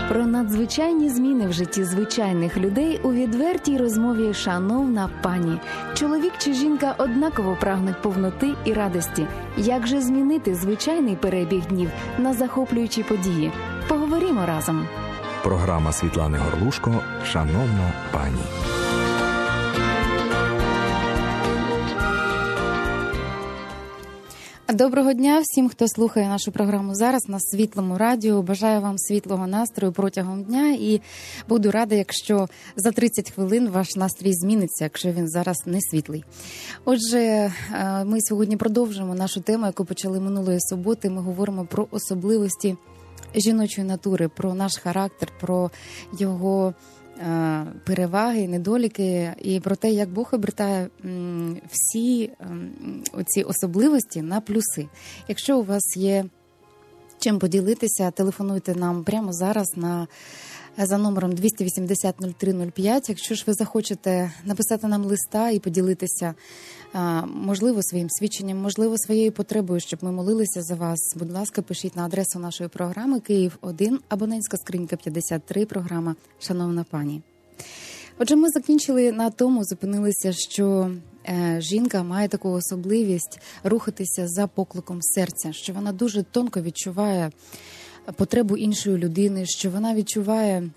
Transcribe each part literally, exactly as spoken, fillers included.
Про надзвичайні зміни в житті звичайних людей у відвертій розмові «Шановна пані». Чоловік чи жінка однаково прагнуть повноти і радості. Як же змінити звичайний перебіг днів на захоплюючі події? Поговоримо разом. Програма Світлани Горлушко «Шановна пані». Доброго дня всім, хто слухає нашу програму зараз на Світлому радіо. Бажаю вам світлого настрою протягом дня і буду рада, якщо за тридцять хвилин ваш настрій зміниться, якщо він зараз не світлий. Отже, ми сьогодні продовжуємо нашу тему, яку почали минулої суботи. Ми говоримо про особливості жіночої натури, про наш характер, про його переваги, недоліки і про те, як Бог обертає всі оці особливості на плюси. Якщо у вас є чим поділитися, телефонуйте нам прямо зараз на за номером двісті вісімдесят нуль три нуль п'ять. Якщо ж ви захочете написати нам листа і поділитися, можливо, своїм свідченням, можливо, своєю потребою, щоб ми молилися за вас, будь ласка, пишіть на адресу нашої програми Київ один, абонентська скринька п'ятдесят три, програма «Шановна пані». Отже, ми закінчили на тому, зупинилися, що е, жінка має таку особливість рухатися за покликом серця, що вона дуже тонко відчуває потребу іншої людини, що вона відчуває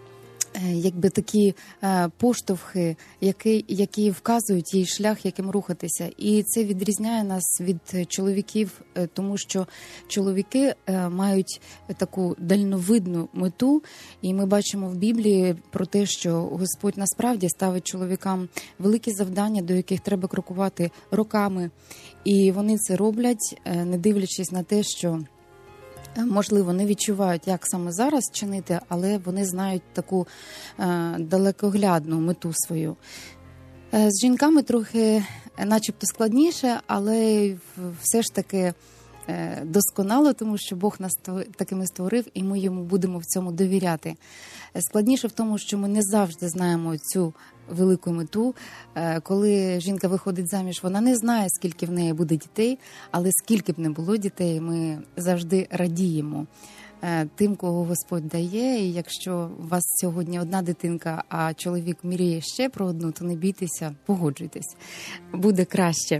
якби такі поштовхи, які, які вказують їй шлях, яким рухатися. І це відрізняє нас від чоловіків, тому що чоловіки мають таку дальновидну мету, і ми бачимо в Біблії про те, що Господь насправді ставить чоловікам великі завдання, до яких треба крокувати роками. І вони це роблять, не дивлячись на те, що можливо, не відчувають, як саме зараз чинити, але вони знають таку е, далекоглядну мету свою. Е, з жінками трохи начебто складніше, але все ж таки е, досконало, тому що Бог нас такими створив, і ми йому будемо в цьому довіряти. Е, складніше в тому, що ми не завжди знаємо цю велику мету. Коли жінка виходить заміж, вона не знає, скільки в неї буде дітей, але скільки б не було дітей, ми завжди радіємо тим, кого Господь дає. І якщо у вас сьогодні одна дитинка, а чоловік мріє ще про одну, то не бійтеся, погоджуйтесь, буде краще.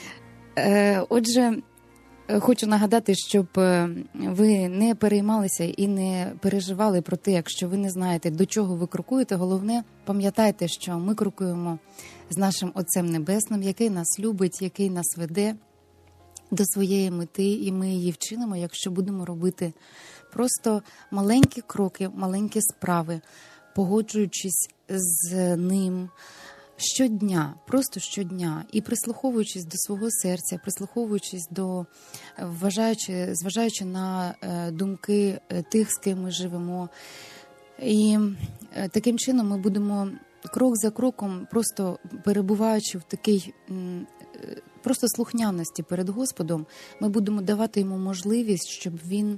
Отже, хочу нагадати, щоб ви не переймалися і не переживали про те, якщо ви не знаєте, до чого ви крокуєте. Головне, пам'ятайте, що ми крокуємо з нашим Отцем Небесним, який нас любить, який нас веде до своєї мети, і ми її вчинимо, якщо будемо робити просто маленькі кроки, маленькі справи, погоджуючись з ним щодня, просто щодня, і прислуховуючись до свого серця, прислуховуючись до, вважаючи, зважаючи на думки тих, з ким ми живемо. І таким чином ми будемо крок за кроком, просто перебуваючи в такій просто слухняності перед Господом, ми будемо давати йому можливість, щоб він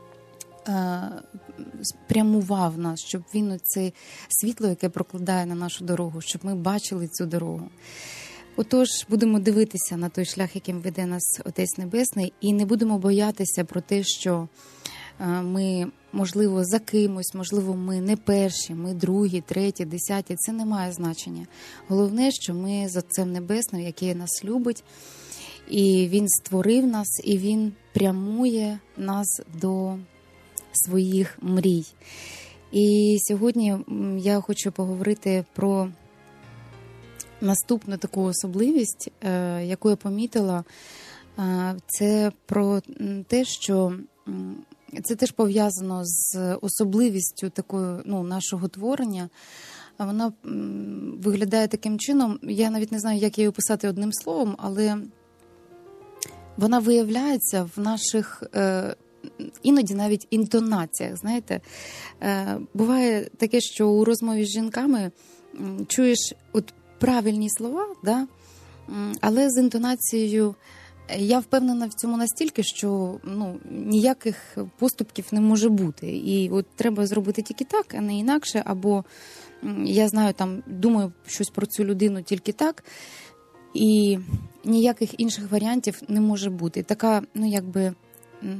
спрямував нас, щоб він оце світло, яке прокладає на нашу дорогу, щоб ми бачили цю дорогу. Отож, будемо дивитися на той шлях, яким веде нас Отець Небесний, і не будемо боятися про те, що ми, можливо, за кимось, можливо, ми не перші, ми другі, треті, десяті, це не має значення. Головне, що ми з Отцем Небесним, який нас любить, і Він створив нас, і Він прямує нас до своїх мрій. І сьогодні я хочу поговорити про наступну таку особливість, яку я помітила. Це про те, що це теж пов'язано з особливістю такою, ну, нашого творення. Воно виглядає таким чином, я навіть не знаю, як її описати одним словом, але вона виявляється в наших іноді навіть інтонаціях, знаєте. Буває таке, що у розмові з жінками чуєш от правильні слова, да? Але з інтонацією я впевнена в цьому настільки, що ну, ніяких поступків не може бути. І от треба зробити тільки так, а не інакше, або я знаю, там, думаю щось про цю людину тільки так, і ніяких інших варіантів не може бути. Така, ну, якби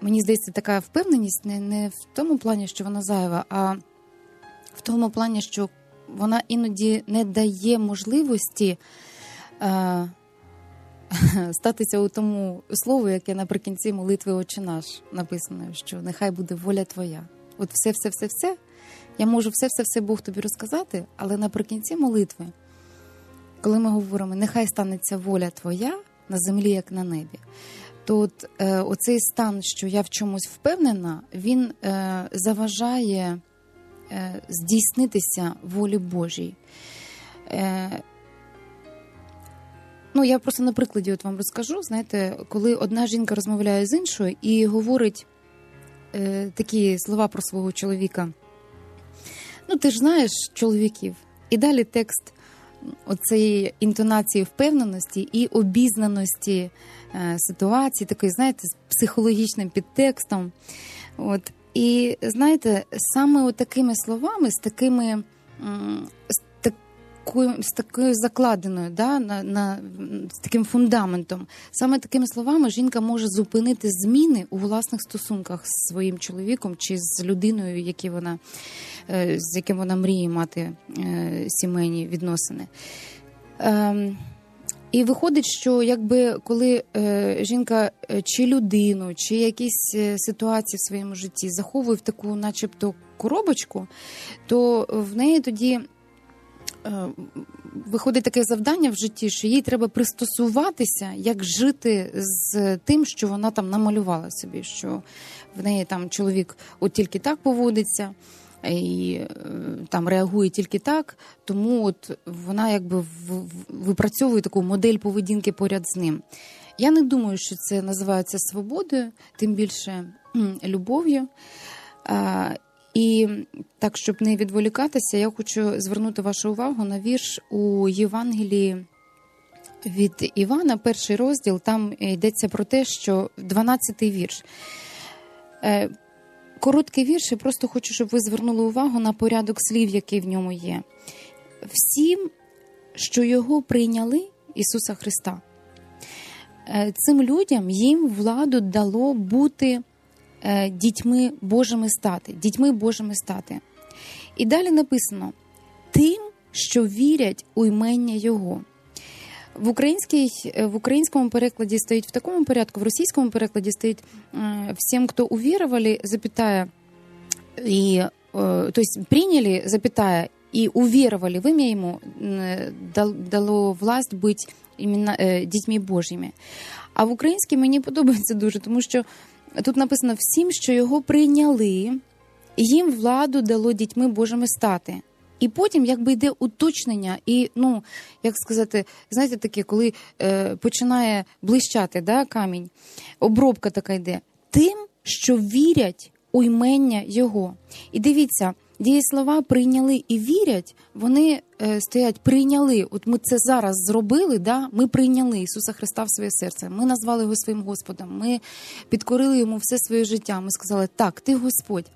мені здається, така впевненість не, не в тому плані, що вона зайва, а в тому плані, що вона іноді не дає можливості е, статися у тому слову, яке наприкінці молитви «Отче наш» написано, що нехай буде воля твоя. От все-все-все-все, я можу все-все-все Бог тобі розказати, але наприкінці молитви, коли ми говоримо «нехай станеться воля твоя на землі, як на небі», то от, е, оцей стан, що я в чомусь впевнена, він е, заважає е, здійснитися волі Божій. Е, ну, я просто на прикладі от вам розкажу, знаєте, коли одна жінка розмовляє з іншою і говорить е, такі слова про свого чоловіка. Ну, ти ж знаєш чоловіків. І далі текст оцеї інтонації впевненості і обізнаності е, ситуації, такої, знаєте, з психологічним підтекстом. От. І, знаєте, саме от такими словами, з такими, з такою, з такою закладеною, да, на, на, з таким фундаментом, саме такими словами жінка може зупинити зміни у власних стосунках з своїм чоловіком чи з людиною, які вона, з яким вона мріє мати сімейні відносини. І виходить, що якби коли е, жінка чи людину, чи якісь ситуації в своєму житті заховує в таку начебто коробочку, то в неї тоді е, виходить таке завдання в житті, що їй треба пристосуватися, як жити з тим, що вона там намалювала собі, що в неї там чоловік от тільки так поводиться, і там реагує тільки так, тому от вона якби випрацьовує таку модель поведінки поряд з ним. Я не думаю, що це називається свободою, тим більше любов'ю. А, і так, щоб не відволікатися, я хочу звернути вашу увагу на вірш у Євангелії від Івана, перший розділ, там йдеться про те, що дванадцятий вірш. Короткий вірш, і просто хочу, щоб ви звернули увагу на порядок слів, який в ньому є. Всім, що його прийняли, Ісуса Христа, цим людям їм владу дало бути дітьми Божими стати, дітьми Божими стати. І далі написано, тим, що вірять у імення Його. В, українській, в українському перекладі стоїть в такому порядку, в російському перекладі стоїть «всем, кто уверовали, запятая, и, то есть приняли, запятая, и уверовали в имя Ему, дало власть быть именно дітьми Божими». А в українській мені подобається дуже, тому що тут написано «всім, що Його прийняли, їм владу дало дітьми Божими стати». І потім якби йде уточнення і, ну, як сказати, знаєте таке, коли е, починає блищати, да, камінь, обробка така йде. Тим, що вірять у імення Його. І дивіться, дієслова «прийняли» і «вірять», вони е, стоять «прийняли». От ми це зараз зробили, да? Ми прийняли Ісуса Христа в своє серце, ми назвали Його своїм Господом, ми підкорили Йому все своє життя, ми сказали «так, Ти Господь».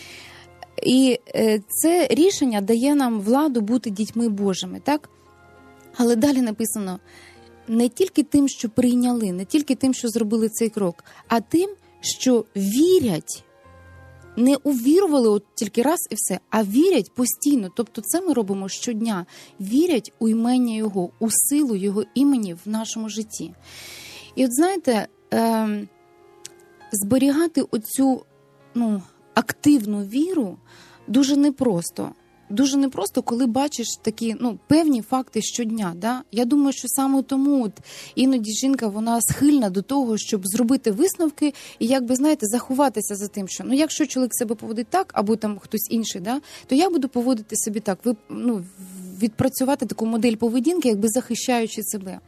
І це рішення дає нам владу бути дітьми Божими, так? Але далі написано, не тільки тим, що прийняли, не тільки тим, що зробили цей крок, а тим, що вірять, не увірували от тільки раз і все, а вірять постійно. Тобто це ми робимо щодня. Вірять у імення Його, у силу Його імені в нашому житті. І от знаєте, е- зберігати оцю, ну, активну віру дуже непросто. Дуже непросто, коли бачиш такі, ну, певні факти щодня. Да? Я думаю, що саме тому от іноді жінка, вона схильна до того, щоб зробити висновки і, якби, знаєте, заховатися за тим, що, ну, якщо чоловік себе поводить так, або там хтось інший, да, то я буду поводити собі так. Ви, ну, відпрацювати таку модель поведінки, якби захищаючи себе.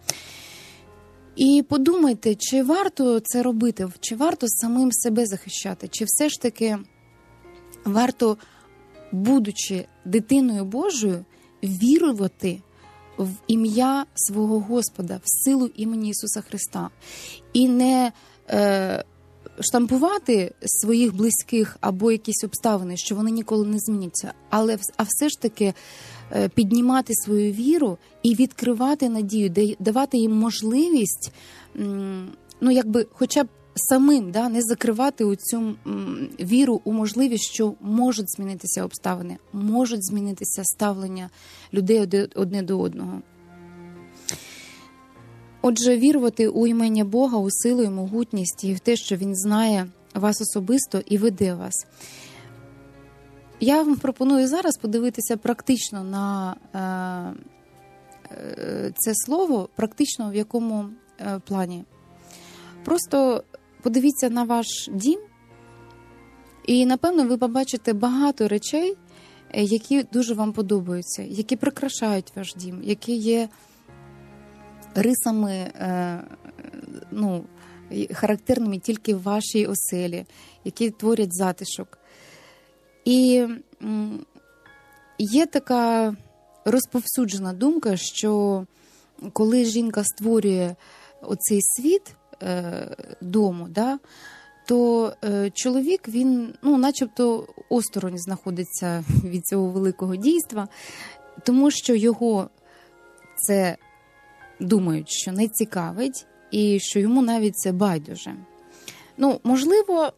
І подумайте, чи варто це робити, чи варто самим себе захищати, чи все ж таки варто, будучи дитиною Божою, вірувати в ім'я свого Господа, в силу імені Ісуса Христа. І не е, штампувати своїх близьких або якісь обставини, що вони ніколи не зміняться, але а все ж таки е, піднімати свою віру і відкривати надію, давати їм можливість, м, ну якби хоча б самим, да, не закривати у цю м, віру у можливість, що можуть змінитися обставини, можуть змінитися ставлення людей одне до одного. Отже, вірувати у імення Бога, у силу і могутність, і в те, що Він знає вас особисто і веде вас. Я вам пропоную зараз подивитися практично на е, це слово, практично в якому е, плані. Просто подивіться на ваш дім, і, напевно, ви побачите багато речей, які дуже вам подобаються, які прикрашають ваш дім, які є рисами, е, ну, характерними тільки в вашій оселі, які творять затишок. І м, є така розповсюджена думка, що коли жінка створює оцей світ е, дому, да, то е, чоловік, він, ну, начебто осторонь знаходиться від цього великого дійства, тому що його це, думають, що не цікавить, і що йому навіть це байдуже. Ну, можливо,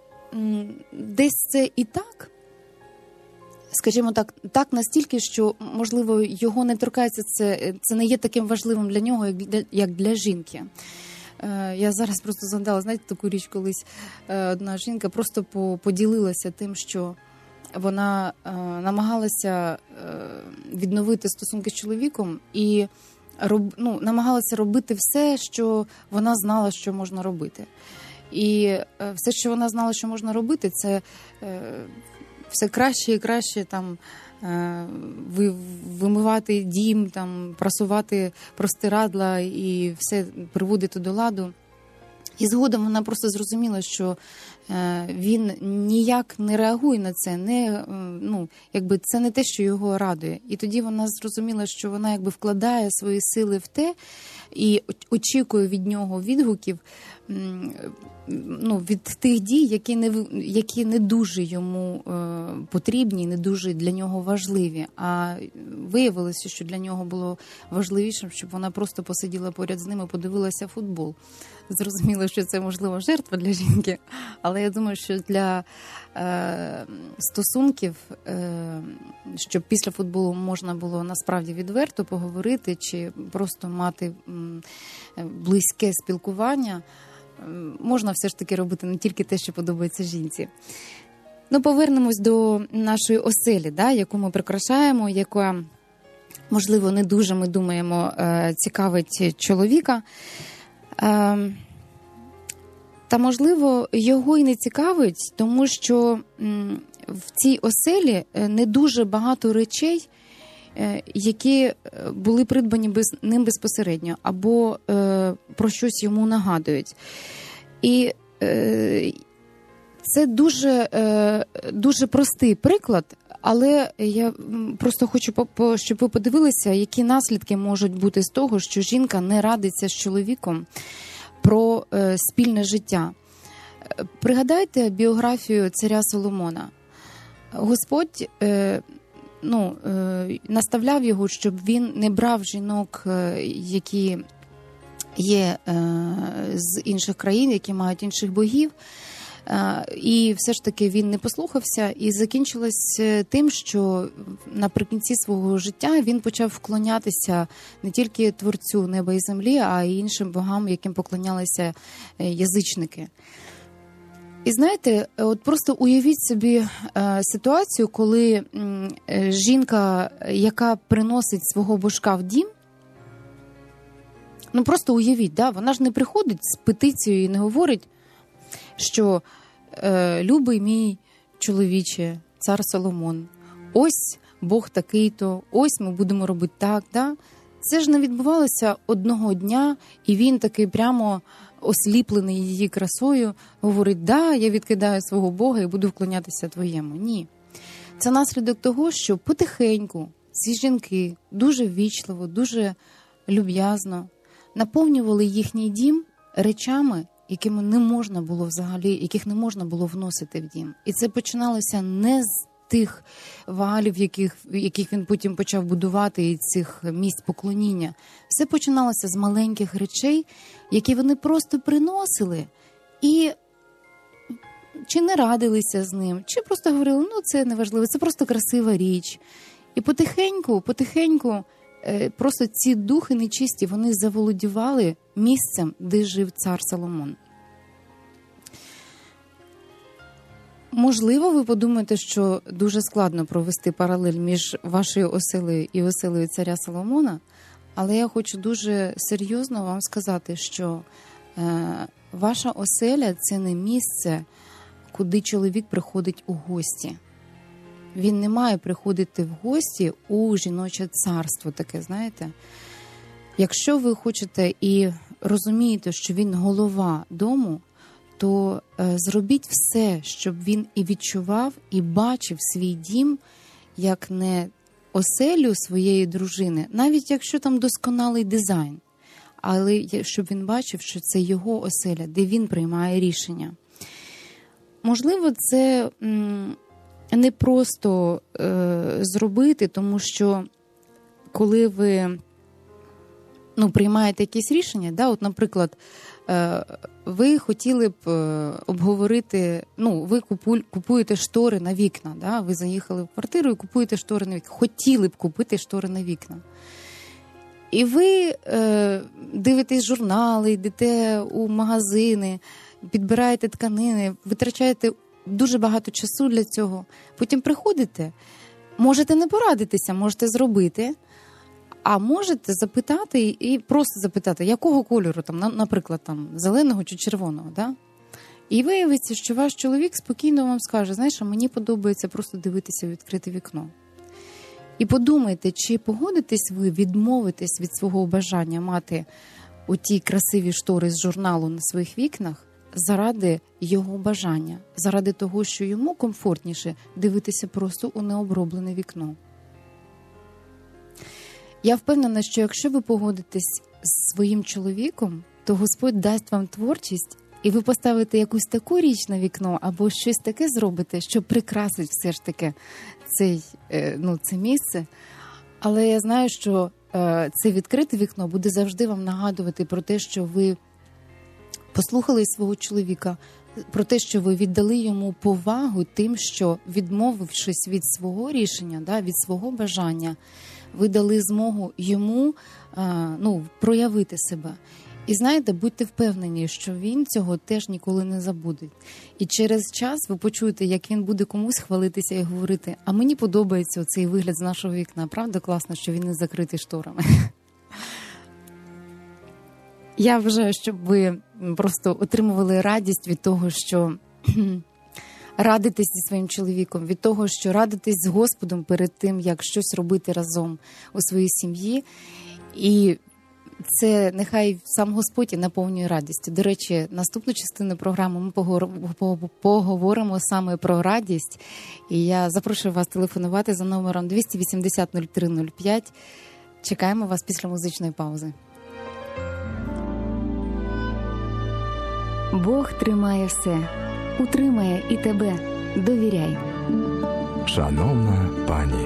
десь це і так, скажімо так, так настільки, що, можливо, його не торкається, це, це не є таким важливим для нього, як для, як для жінки. Е, я зараз просто згадала, знаєте, таку річ, колись е, одна жінка просто по, поділилася тим, що вона е, намагалася е, відновити стосунки з чоловіком і роб, ну, намагалася робити все, що вона знала, що можна робити. І е, все, що вона знала, що можна робити, це е, все краще і краще там е, ви, вимивати дім, там, прасувати простирадла і все приводити до ладу. І згодом вона просто зрозуміла, що е, він ніяк не реагує на це, не, е, ну, якби це не те, що його радує. І тоді вона зрозуміла, що вона якби вкладає свої сили в те і очікує від нього відгуків, м, ну, від тих дій, які не, які не дуже йому е, потрібні, не дуже для нього важливі. А виявилося, що для нього було важливішим, щоб вона просто посиділа поряд з ним і подивилася футбол. Зрозуміло, що це, можливо, жертва для жінки, але я думаю, що для е, стосунків, е, щоб після футболу можна було насправді відверто поговорити чи просто мати м, близьке спілкування, можна все ж таки робити не тільки те, що подобається жінці. Ну, повернемось до нашої оселі, да, яку ми прикрашаємо, яка, можливо, не дуже, ми думаємо, цікавить чоловіка. Та, можливо, його і не цікавить, тому що в цій оселі не дуже багато речей, які були придбані без, ним безпосередньо, або е, про щось йому нагадують. І е, це дуже, е, дуже простий приклад, але я просто хочу, щоб ви подивилися, які наслідки можуть бути з того, що жінка не радиться з чоловіком про е, спільне життя. Пригадайте біографію царя Соломона. Господь е, ну, е, наставляв його, щоб він не брав жінок, е, які є е, з інших країн, які мають інших богів. Е, і все ж таки він не послухався, і закінчилось тим, що наприкінці свого життя він почав вклонятися не тільки Творцю неба і землі, а й іншим богам, яким поклонялися язичники. І знаєте, от просто уявіть собі е, ситуацію, коли е, жінка, яка приносить свого божка в дім, ну просто уявіть, да, вона ж не приходить з петицією і не говорить, що е, любий мій чоловіче, цар Соломон, ось Бог такий-то, ось ми будемо робити так, да? Це ж не відбувалося одного дня, і він такий прямо осліплений її красою, говорить, да, я відкидаю свого Бога і буду вклонятися твоєму. Ні. Це наслідок того, що потихеньку ці жінки дуже ввічливо, дуже люб'язно наповнювали їхній дім речами, якими не можна було взагалі, яких не можна було вносити в дім. І це починалося не з тих вагалів, яких, яких він потім почав будувати, і цих місць поклоніння. Все починалося з маленьких речей, які вони просто приносили І чи не радилися з ним, чи просто говорили, ну це неважливо, це просто красива річ. І потихеньку, потихеньку просто ці духи нечисті, вони заволодівали місцем, де жив цар Соломон. Можливо, ви подумаєте, що дуже складно провести паралель між вашою оселею і оселею царя Соломона, але я хочу дуже серйозно вам сказати, що е, ваша оселя – це не місце, куди чоловік приходить у гості. Він не має приходити в гості у жіноче царство таке, знаєте. Якщо ви хочете і розумієте, що він голова дому, то е, зробіть все, щоб він і відчував, і бачив свій дім, як не оселю своєї дружини, навіть якщо там досконалий дизайн, але щоб він бачив, що це його оселя, де він приймає рішення. Можливо, це м, не просто е, зробити, тому що коли ви ну, приймаєте якісь рішення, да, от, наприклад, е, ви хотіли б е, обговорити, ну, ви купу, купуєте штори на вікна, да, ви заїхали в квартиру і купуєте штори на вікна, хотіли б купити штори на вікна. І ви е, дивитесь журнали, йдете у магазини, підбираєте тканини, витрачаєте дуже багато часу для цього. Потім приходите, можете не порадитися, можете зробити, а можете запитати і просто запитати, якого кольору, там, наприклад, там, зеленого чи червоного. Да? І виявиться, що ваш чоловік спокійно вам скаже, знаєш, мені подобається просто дивитися у відкрите вікно. І подумайте, чи погодитесь ви відмовитись від свого бажання мати оті красиві штори з журналу на своїх вікнах заради його бажання, заради того, що йому комфортніше дивитися просто у необроблене вікно. Я впевнена, що якщо ви погодитесь з своїм чоловіком, то Господь дасть вам творчість, і ви поставите якусь таку річ на вікно або щось таке зробите, що прикрасить все ж таки цей, ну, це місце. Але я знаю, що е, це відкрите вікно буде завжди вам нагадувати про те, що ви послухали свого чоловіка, про те, що ви віддали йому повагу тим, що, відмовившись від свого рішення, да, від свого бажання, ви дали змогу йому е, ну, проявити себе. І знаєте, будьте впевнені, що він цього теж ніколи не забуде. І через час ви почуєте, як він буде комусь хвалитися і говорити, а мені подобається цей вигляд з нашого вікна. Правда класно, що він не закритий шторами? Я вважаю, щоб ви просто отримували радість від того, що радитесь зі своїм чоловіком, від того, що радитесь з Господом перед тим, як щось робити разом у своїй сім'ї. І це нехай сам Господь і наповнює радістю. До речі, наступну частину програми ми поговоримо саме про радість. І я запрошую вас телефонувати за номером двісті вісімдесят нуль три нуль п'ять. Чекаємо вас після музичної паузи. Бог тримає все, утримає і тебе. Довіряй. Шановна пані.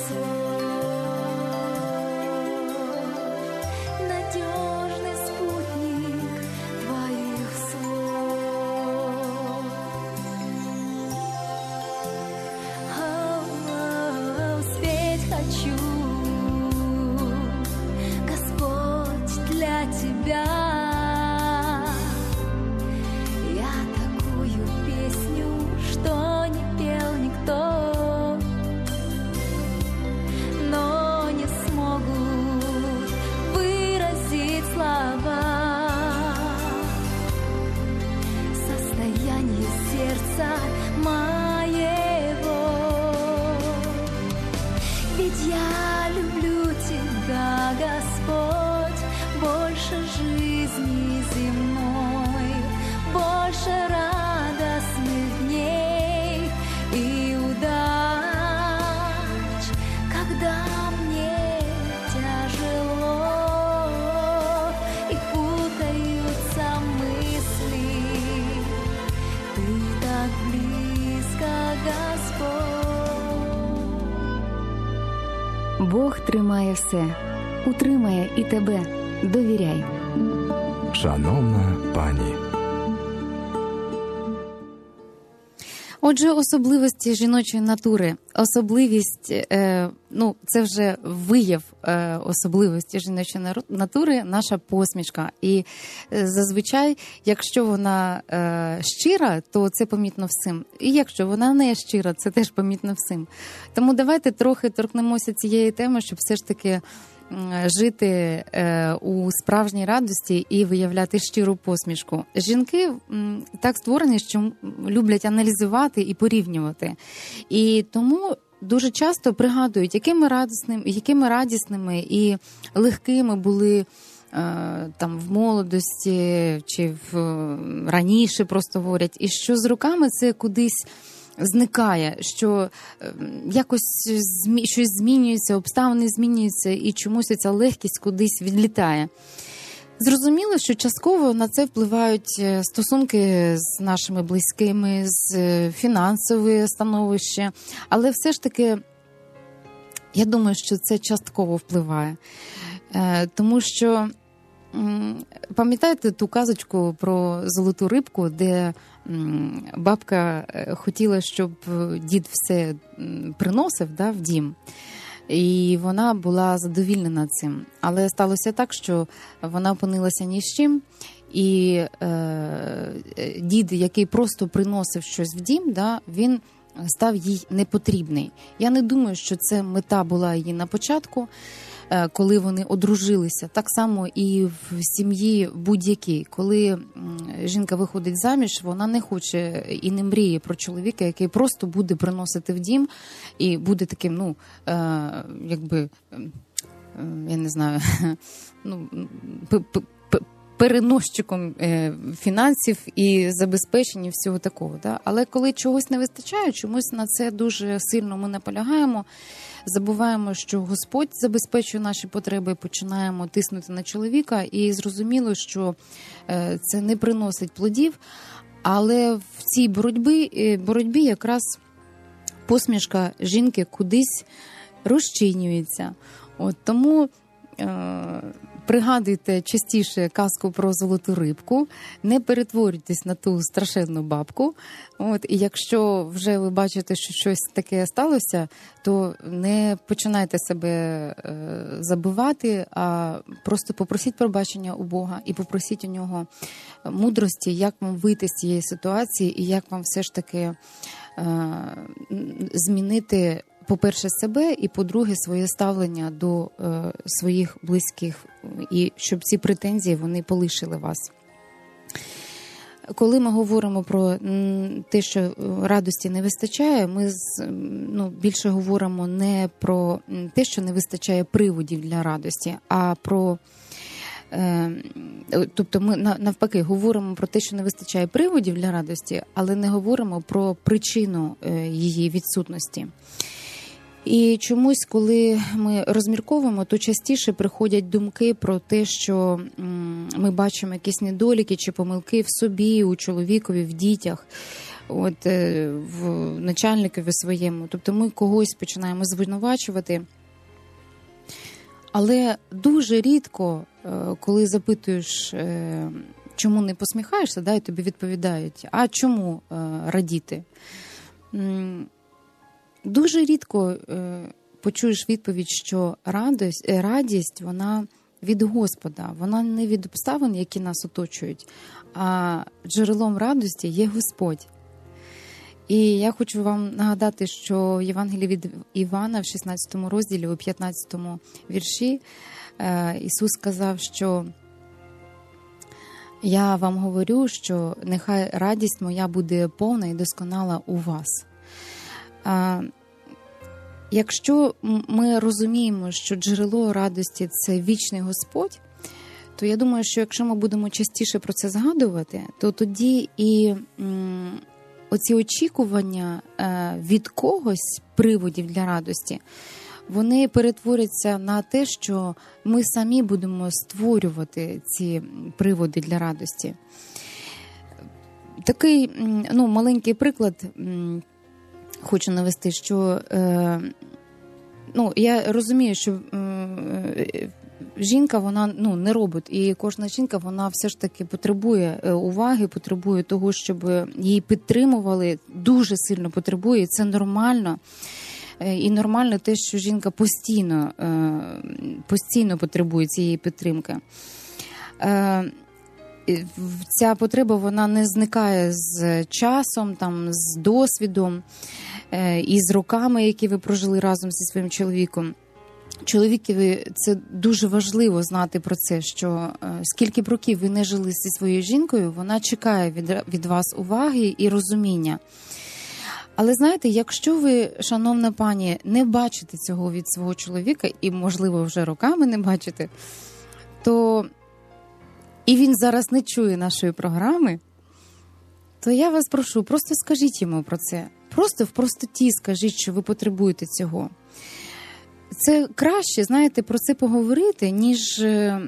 Надежный спутник Я люблю Тебя, Господь, больше жизни земной, больше радостных дней и удач, когда мне тяжело и путаются мысли. Ты так близко, Господь. Бог тримає все, утримає і тебе. Довіряй. Шановна пані. Отже, особливості жіночої натури. Особливість, е, ну, це вже вияв е, особливості жіночої натури, наша посмішка. І е, зазвичай, якщо вона е, щира, то це помітно всім. І якщо вона не щира, це теж помітно всім. Тому давайте трохи торкнемося цієї теми, щоб все ж таки жити е, у справжній радості і виявляти щиру посмішку. Жінки м, так створені, що люблять аналізувати і порівнювати. І тому дуже часто пригадують, якими радісними, якими радісними і легкими були е, там в молодості чи в раніше, просто говорять, і що з роками це кудись зникає, що якось змі... щось змінюється, обставини змінюються, і чомусь ця легкість кудись відлітає. Зрозуміло, що частково на це впливають стосунки з нашими близькими, з фінансове становище, але все ж таки, я думаю, що це частково впливає. Тому що, пам'ятаєте ту казочку про золоту рибку, де бабка хотіла, щоб дід все приносив, да, в дім, і вона була задовільнена цим. Але сталося так, що вона опинилася ні з чим, і е, дід, який просто приносив щось в дім, да, він став їй непотрібний. Я не думаю, що це мета була її на початку, коли вони одружилися. Так само і в сім'ї будь-якій. Коли жінка виходить заміж, вона не хоче і не мріє про чоловіка, який просто буде приносити в дім і буде таким, ну, якби, я не знаю, ну, переносчиком фінансів і забезпечення всього такого. Да? Але коли чогось не вистачає, чомусь на це дуже сильно ми наполягаємо, забуваємо, що Господь забезпечує наші потреби, починаємо тиснути на чоловіка, і зрозуміло, що це не приносить плодів, але в цій боротьбі, боротьбі якраз посмішка жінки кудись розчинюється. От тому е- пригадуйте частіше казку про золоту рибку, не перетворюйтесь на ту страшенну бабку. От, і якщо вже ви бачите, що щось таке сталося, то не починайте себе е, забивати, а просто попросіть пробачення у Бога і попросіть у нього мудрості, як вам вийти з цієї ситуації і як вам все ж таки е, змінити, по-перше, себе, і, по-друге, своє ставлення до е, своїх близьких, і щоб ці претензії, вони полишили вас. Коли ми говоримо про те, що радості не вистачає, ми ну, більше говоримо не про те, що не вистачає приводів для радості, а про... Е, тобто ми навпаки говоримо про те, що не вистачає приводів для радості, але не говоримо про причину е, її відсутності. І чомусь, коли ми розмірковуємо, то частіше приходять думки про те, що ми бачимо якісь недоліки чи помилки в собі, у чоловікові, в дітях, от, в начальникові своєму. Тобто ми когось починаємо звинувачувати. Але дуже рідко, коли запитуєш, чому не посміхаєшся, да, і тобі відповідають, а чому радіти? Дуже рідко е, почуєш відповідь, що радість, радість, вона від Господа, вона не від обставин, які нас оточують, а джерелом радості є Господь. І я хочу вам нагадати, що в Євангелії від Івана в шістнадцятому розділі, у п'ятнадцятому вірші, е, Ісус сказав, що я вам говорю, що нехай радість моя буде повна і досконала у вас. якщо ми розуміємо, що джерело радості – це вічний Господь, то я думаю, що якщо ми будемо частіше про це згадувати, то тоді і м, оці очікування е, від когось приводів для радості, вони перетворяться на те, що ми самі будемо створювати ці приводи для радості. Такий, ну, маленький приклад хочу навести, що е, ну, я розумію, що е, жінка, вона, ну, не робот, і кожна жінка, вона все ж таки потребує уваги, потребує того, щоб її підтримували, дуже сильно потребує, і це нормально. І нормально те, що жінка постійно, постійно потребує цієї підтримки. Ця потреба, вона не зникає з часом, там, з досвідом і з роками, які ви прожили разом зі своїм чоловіком. Чоловікові це дуже важливо знати про це, що скільки б років ви не жили зі своєю жінкою, вона чекає від, від вас уваги і розуміння. Але знаєте, якщо ви, шановна пані, не бачите цього від свого чоловіка, і, можливо, вже роками не бачите, то і він зараз не чує нашої програми, то я вас прошу, просто скажіть йому про це. Просто в простоті скажіть, що ви потребуєте цього. Це краще, знаєте, про це поговорити, ніж,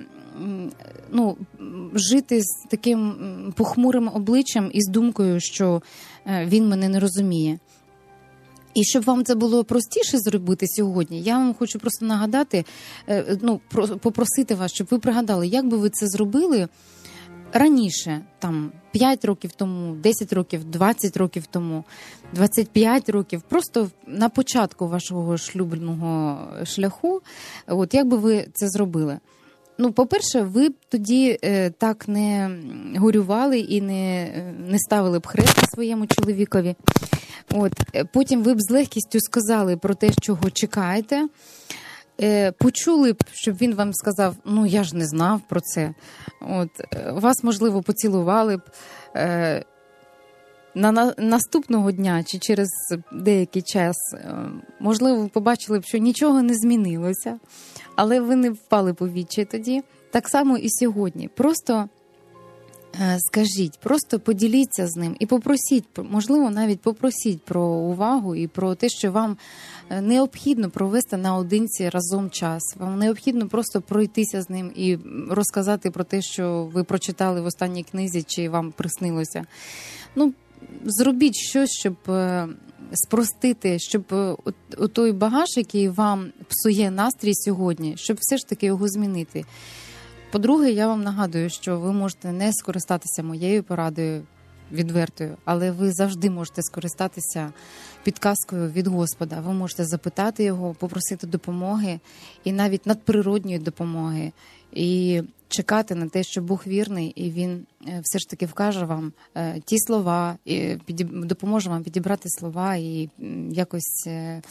ну, жити з таким похмурим обличчям і з думкою, що він мене не розуміє. І щоб вам це було простіше зробити сьогодні, я вам хочу просто нагадати, ну, попросити вас, щоб ви пригадали, як би ви це зробили раніше, там, п'ять років тому, десять років, двадцять років тому, двадцять п'ять років, просто на початку вашого шлюбного шляху, от як би ви це зробили? Ну, по-перше, ви б тоді е, так не горювали і не, не ставили б хрест своєму чоловікові. От. Потім ви б з легкістю сказали про те, чого чекаєте. Е, почули б, щоб він вам сказав, ну, я ж не знав про це. От. Вас, можливо, поцілували б. Е, на, на наступного дня чи через деякий час, е, можливо, ви побачили б, що нічого не змінилося. Але ви не впали по відчай тоді. Так само і сьогодні. Просто е, скажіть, просто поділіться з ним і попросіть, можливо, навіть попросіть про увагу і про те, що вам необхідно провести наодинці разом час. Вам необхідно просто пройтися з ним і розказати про те, що ви прочитали в останній книзі, чи вам приснилося. Ну, зробіть щось, щоб спростити, щоб той багаж, який вам псує настрій сьогодні, щоб все ж таки його змінити. По-друге, я вам нагадую, що ви можете не скористатися моєю порадою відвертою, але ви завжди можете скористатися підказкою від Господа. Ви можете запитати його, попросити допомоги і навіть надприродньої допомоги. І чекати на те, що Бог вірний, і Він все ж таки вкаже вам ті слова, і допоможе вам підібрати слова і якось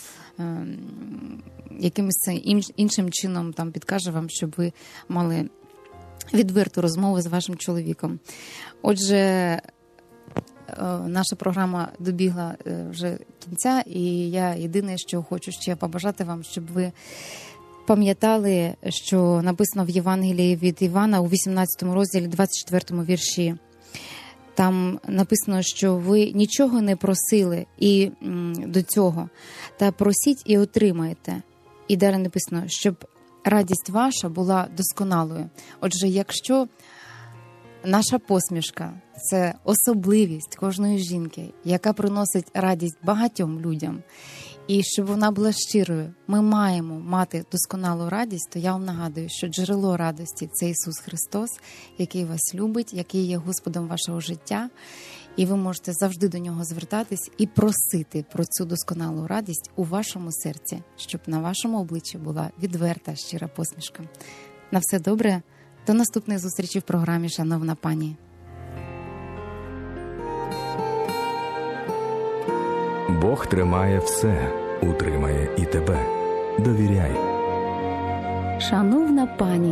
якимось іншим чином там підкаже вам, щоб ви мали відверту розмову з вашим чоловіком. Отже, наша програма добігла вже кінця, і я єдине, що хочу ще побажати вам, щоб ви пам'ятали, що написано в Євангелії від Івана у вісімнадцятому розділі, двадцять четвертому вірші. Там написано, що ви нічого не просили і до цього, та просіть і отримаєте. І далі написано, щоб радість ваша була досконалою. Отже, якщо наша посмішка – це особливість кожної жінки, яка приносить радість багатьом людям, і щоб вона була щирою, ми маємо мати досконалу радість, то я вам нагадую, що джерело радості – це Ісус Христос, який вас любить, який є Господом вашого життя, і ви можете завжди до Нього звертатись і просити про цю досконалу радість у вашому серці, щоб на вашому обличчі була відверта, щира посмішка. На все добре. До наступної зустрічі в програмі «Шановна пані». Бог тримає все, утримає і тебе. Довіряй. Шановна пані.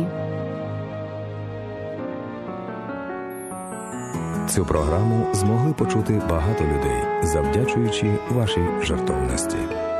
Цю програму змогли почути багато людей, завдячуючи вашій жертовності.